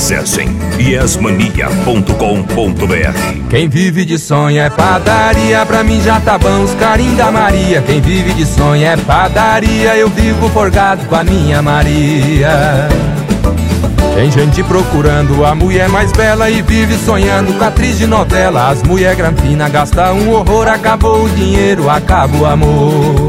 Acessem yesmania.com.br. Quem vive de sonho é padaria, pra mim já tá bom os carinhos da Maria. Quem vive de sonho é padaria, eu vivo forgado com a minha Maria. Tem gente procurando a mulher mais bela e vive sonhando com a atriz de novela. As mulher grampina gasta um horror, acabou o dinheiro, acaba o amor.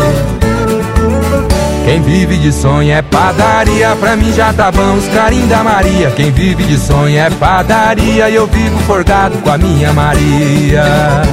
Quem vive de sonho é padaria, pra mim já tá bom os carinhos da Maria. Quem vive de sonho é padaria, eu vivo forgado com a minha Maria.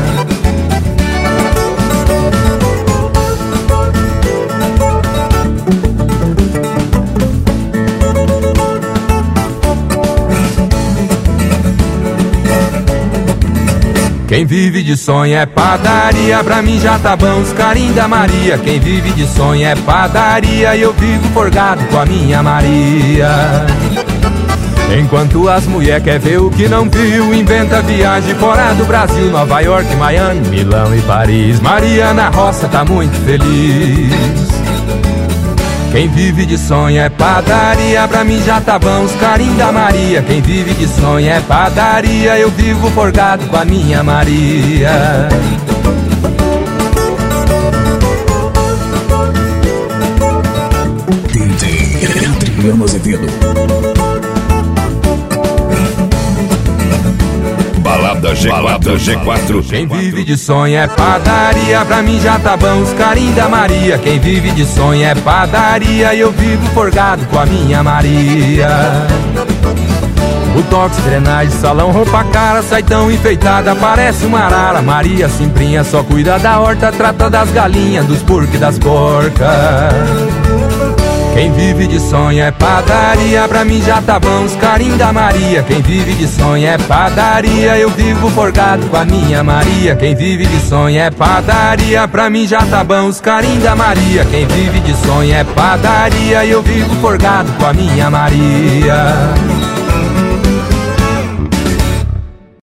Quem vive de sonho é padaria, pra mim já tá bom os carinhos da Maria. Quem vive de sonho é padaria, eu vivo forgado com a minha Maria. Enquanto as mulher quer ver o que não viu, inventa viagem fora do Brasil, Nova York, Miami, Milão e Paris. Maria na roça tá muito feliz. Quem vive de sonho é padaria, pra mim já tá bom os carinhos da Maria. Quem vive de sonho é padaria, eu vivo forgado com a minha Maria. DJ Adriano Azevedo. Balada G4. Quem vive de sonho é padaria, pra mim já tá bom os carinhos da Maria. Quem vive de sonho é padaria, eu vivo forgado com a minha Maria. Botox, drenagem, salão, roupa cara, sai tão enfeitada, parece uma arara. Maria Simprinha só cuida da horta, trata das galinhas, dos porcos e das porcas. Quem vive de sonho é padaria, pra mim já tá bom os carinhos da Maria. Quem vive de sonho é padaria, eu vivo forgado com a minha Maria. Quem vive de sonho é padaria, pra mim já tá bom os carinhos da Maria. Quem vive de sonho é padaria, eu vivo forgado com a minha Maria.